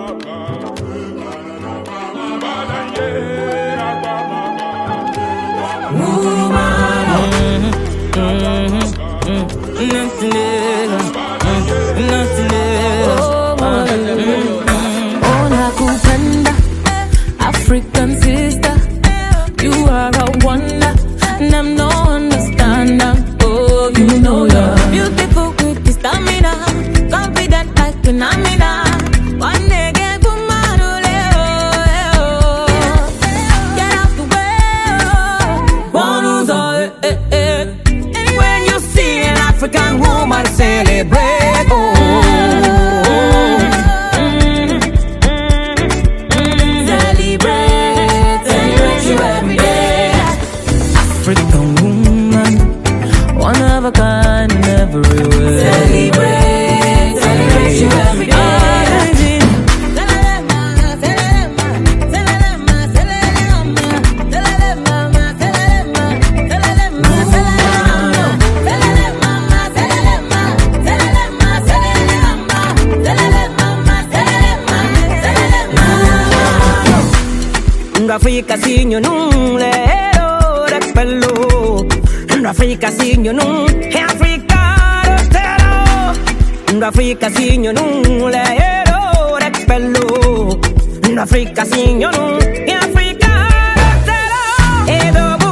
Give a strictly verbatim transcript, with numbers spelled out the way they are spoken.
African sister, you are a wonder, and I'm no understander. Oh, you know you're beautiful with the stamina, confident like an amina. One day get to get out the way. One who's all, eh, eh, eh. And when you see an African woman celebrate, oh. African woman, one of a kind in every way. Celebrate, celebrate you every day. Africa sinyo nung lero de pelo, Africa sinyo nung Africa rotero, Africa sinyo nung lero de pelo, Africa sinyo nung Africa rotero.